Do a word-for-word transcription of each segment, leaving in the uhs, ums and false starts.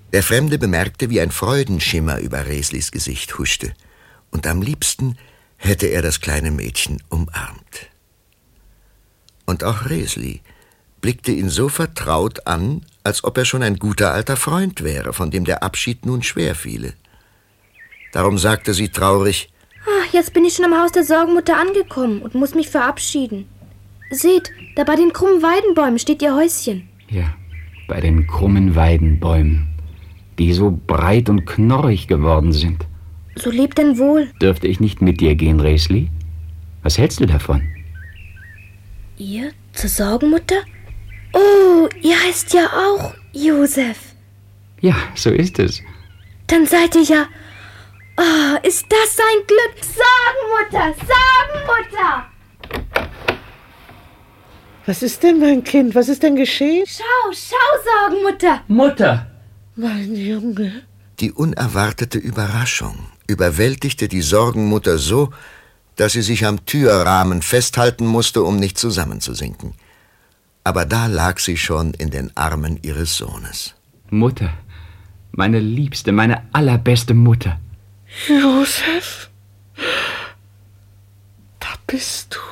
Der Fremde bemerkte, wie ein Freudenschimmer über Reslis Gesicht huschte, und am liebsten hätte er das kleine Mädchen umarmt. Und auch Resli blickte ihn so vertraut an, als ob er schon ein guter alter Freund wäre, von dem der Abschied nun schwer fiele. Darum sagte sie traurig: Ach, jetzt bin ich schon am Haus der Sorgenmutter angekommen und muss mich verabschieden. Seht, da bei den krummen Weidenbäumen steht ihr Häuschen. Ja, bei den krummen Weidenbäumen, die so breit und knorrig geworden sind. So lebt denn wohl. Dürfte ich nicht mit dir gehen, Resli? Was hältst du davon? Ihr zur Sorgenmutter? Oh, ihr heißt ja auch Josef. Ja, so ist es. Dann seid ihr ja... Oh, ist das ein Glück? Sorgenmutter, Sorgenmutter! Was ist denn, mein Kind? Was ist denn geschehen? Schau, schau, Sorgenmutter! Mutter! Mein Junge. Die unerwartete Überraschung überwältigte die Sorgenmutter so, dass sie sich am Türrahmen festhalten musste, um nicht zusammenzusinken. Aber da lag sie schon in den Armen ihres Sohnes. Mutter, meine liebste, meine allerbeste Mutter. Josef, da bist du.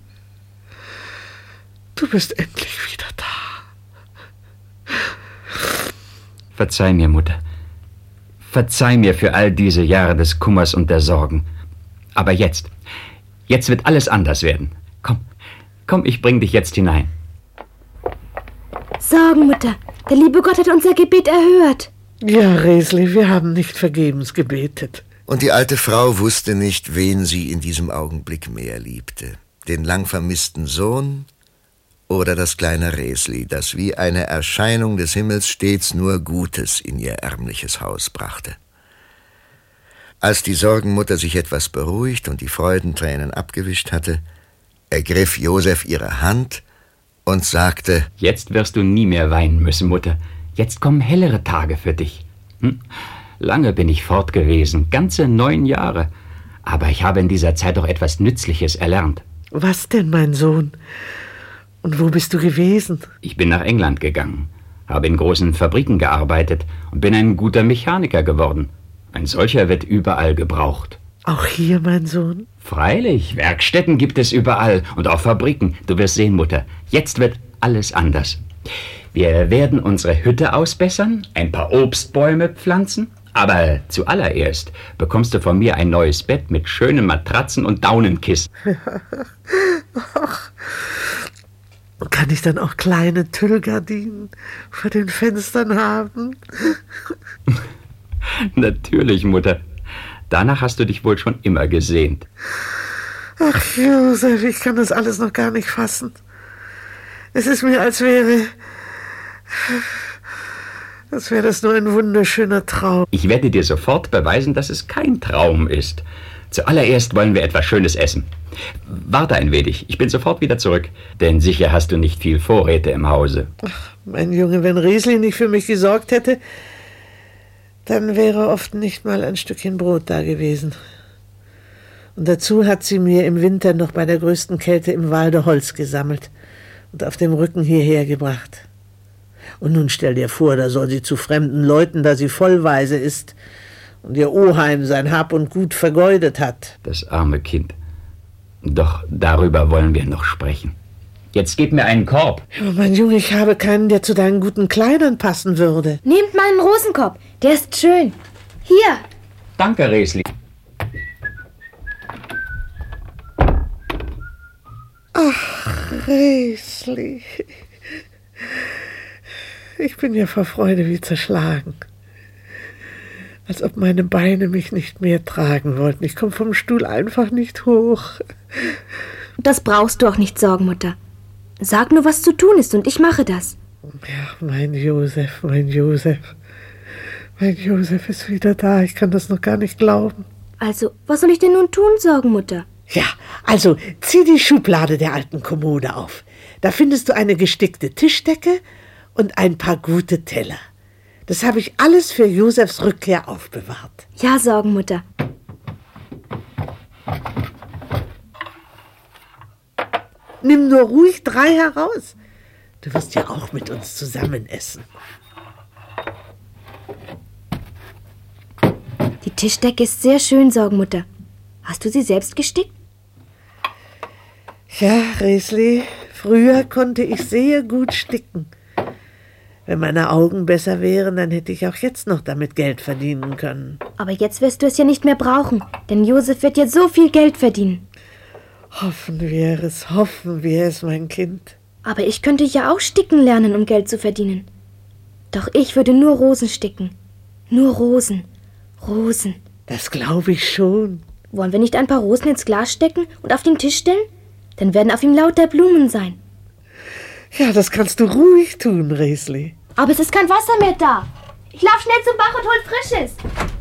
Du bist endlich wieder da. Verzeih mir, Mutter. Verzeih mir für all diese Jahre des Kummers und der Sorgen. Aber jetzt, jetzt wird alles anders werden. Komm, komm, ich bring dich jetzt hinein. Sorgenmutter, der liebe Gott hat unser Gebet erhört. Ja, Resli, wir haben nicht vergebens gebetet. Und die alte Frau wusste nicht, wen sie in diesem Augenblick mehr liebte. Den lang vermissten Sohn oder das kleine Resli, das wie eine Erscheinung des Himmels stets nur Gutes in ihr ärmliches Haus brachte. Als die Sorgenmutter sich etwas beruhigt und die Freudentränen abgewischt hatte, ergriff Josef ihre Hand und sagte: Jetzt wirst du nie mehr weinen müssen, Mutter. Jetzt kommen hellere Tage für dich. Hm? Lange bin ich fort gewesen, ganze neun Jahre. Aber ich habe in dieser Zeit doch etwas Nützliches erlernt. Was denn, mein Sohn? Und wo bist du gewesen? Ich bin nach England gegangen, habe in großen Fabriken gearbeitet und bin ein guter Mechaniker geworden. Ein solcher wird überall gebraucht. Auch hier, mein Sohn? Freilich, Werkstätten gibt es überall und auch Fabriken. Du wirst sehen, Mutter, jetzt wird alles anders. Wir werden unsere Hütte ausbessern, ein paar Obstbäume pflanzen. Aber zuallererst bekommst du von mir ein neues Bett mit schönen Matratzen und Daunenkissen. Ach. Kann ich dann auch kleine Tüllgardinen vor den Fenstern haben? Natürlich, Mutter. Danach hast du dich wohl schon immer gesehnt. Ach, Josef, ich kann das alles noch gar nicht fassen. Es ist mir, als wäre... Als wäre das nur ein wunderschöner Traum. Ich werde dir sofort beweisen, dass es kein Traum ist. Zuallererst wollen wir etwas Schönes essen. Warte ein wenig, ich bin sofort wieder zurück. Denn sicher hast du nicht viel Vorräte im Hause. Ach, mein Junge, wenn Resli nicht für mich gesorgt hätte, dann wäre oft nicht mal ein Stückchen Brot da gewesen. Und dazu hat sie mir im Winter noch bei der größten Kälte im Walde Holz gesammelt und auf dem Rücken hierher gebracht. Und nun stell dir vor, da soll sie zu fremden Leuten, da sie vollweise ist und ihr Oheim sein Hab und Gut vergeudet hat. Das arme Kind. Doch darüber wollen wir noch sprechen. Jetzt gib mir einen Korb. Ja, mein Junge, ich habe keinen, der zu deinen guten Kleidern passen würde. Nehmt meinen Rosenkorb, der ist schön. Hier. Danke, Resli. Ach, Resli. Ich bin ja vor Freude wie zerschlagen. Als ob meine Beine mich nicht mehr tragen wollten. Ich komme vom Stuhl einfach nicht hoch. Das brauchst du auch nicht, Sorgenmutter. Sag nur, was zu tun ist, und ich mache das. Ja, mein Josef, mein Josef. Mein Josef ist wieder da. Ich kann das noch gar nicht glauben. Also, was soll ich denn nun tun, Sorgenmutter? Ja, also zieh die Schublade der alten Kommode auf. Da findest du eine gestickte Tischdecke und ein paar gute Teller. Das habe ich alles für Josefs Rückkehr aufbewahrt. Ja, Sorgenmutter. Nimm nur ruhig drei heraus. Du wirst ja auch mit uns zusammen essen. Tischdecke ist sehr schön, Sorgenmutter. Hast du sie selbst gestickt? Ja, Resli, früher konnte ich sehr gut sticken. Wenn meine Augen besser wären, dann hätte ich auch jetzt noch damit Geld verdienen können. Aber jetzt wirst du es ja nicht mehr brauchen, denn Josef wird jetzt so viel Geld verdienen. Hoffen wir es, hoffen wir es, mein Kind. Aber ich könnte ja auch sticken lernen, um Geld zu verdienen. Doch ich würde nur Rosen sticken. Nur Rosen. Rosen. Das glaube ich schon. Wollen wir nicht ein paar Rosen ins Glas stecken und auf den Tisch stellen? Dann werden auf ihm lauter Blumen sein. Ja, das kannst du ruhig tun, Resli. Aber es ist kein Wasser mehr da. Ich lauf schnell zum Bach und hol Frisches.